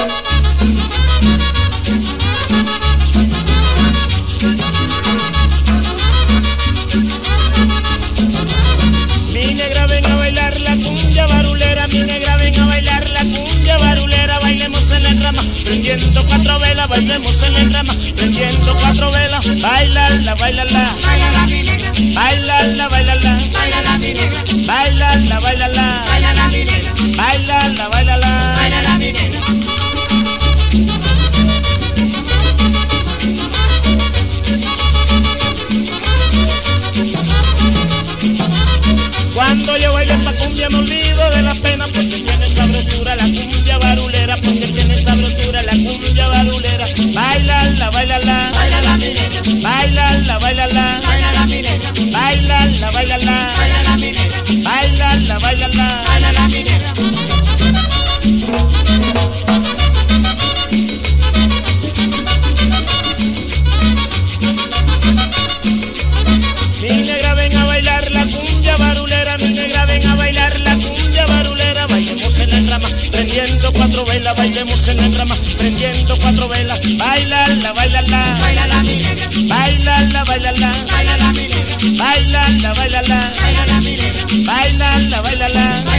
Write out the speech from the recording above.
Mi negra ven a bailar la cumbia barulera, mi negra ven a bailar la cumbia barulera, bailemos en la rama, prendiendo cuatro velas, bailemos en la rama, prendiendo cuatro velas, bailala, bailala, Bailala mi negra, bailala, bailala, bailala mi negra, bailala, bailala, bailala mi negra, bailala, bailala. bailala mi negra. Cuando yo bailo esta cumbia me olvido de la pena, porque tiene sabrosura la cumbia barulera, porque tiene sabrosura la cumbia barulera. Bailala, bailala, Bailala mi negra, bailala, bailala, bailala mi negra, bailala, bailala, bailala mi negra, bailala, bailala. bailala mi negra. Mi negra ven a bailar la cumbia barulera, mi negra ven a bailar la cumbia barulera, bailemos en la rama, prendiendo cuatro velas, bailemos en la rama, prendiendo cuatro velas, bailala, bailala, Bailala mi negra, bailala, bailala, bailala mi negra, bailala, bailala, bailala mi negra, bailala, bailala.